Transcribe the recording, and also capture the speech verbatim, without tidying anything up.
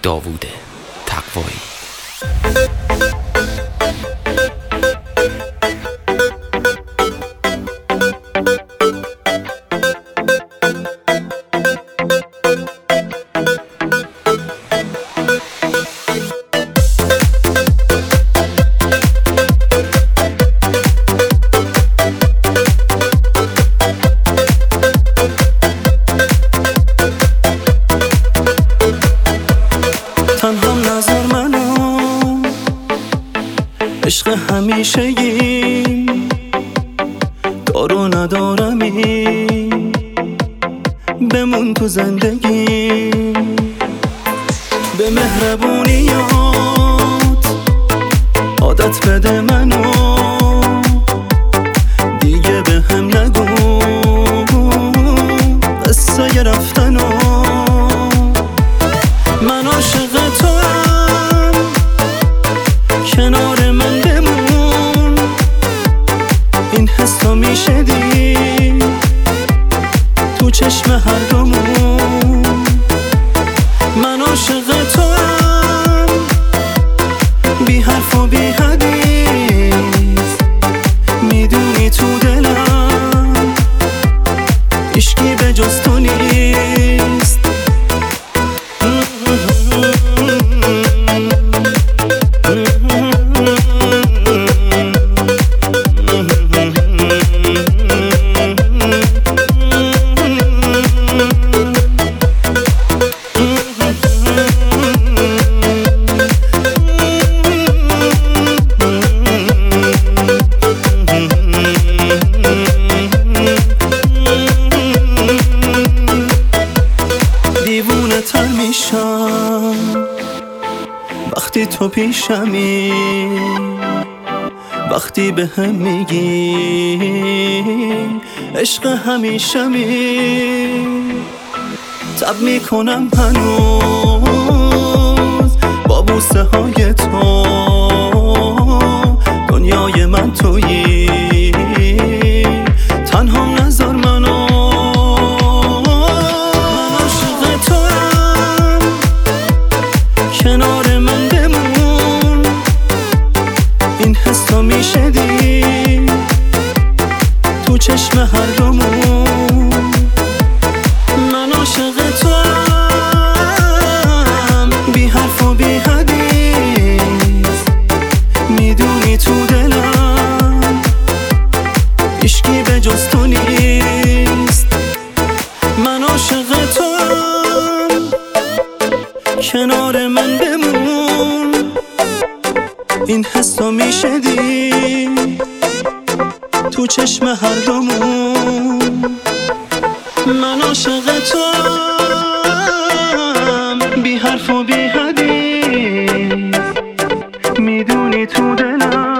داوود تقوایی. تنها نظر منو عشق همیشگیم دارو ندارمی بمون تو زندگیم. به مهربونیات عادت بده منو دیگه به هم نگو قصه رفتنو. من عاشق توام کنار من بمون این حسا میشه دید تو چشم هر دومون. من عاشق توام بی حرف و بی حدیث میدونی تو دلم عشقی به جز تو نیست. دیوونه تر میشم وقتی تو پیشمی، وقتی به هم میگی عشق همیشمی. تب میکنم هنوز با بوسه های تو دنیای من تویی. تنها نذار منو کنار من بمون این حسا میشه دید تو چشم هر دومون. من عاشق توام بی حرف و بی حدیث میدونی تو دلم عشقی به جز تو نیست. من عاشق توام کنار من بمون این حسا میشه دید تو چشم هر دومون. من عاشق توام بی حرف و بی حدیث میدونی تو دلم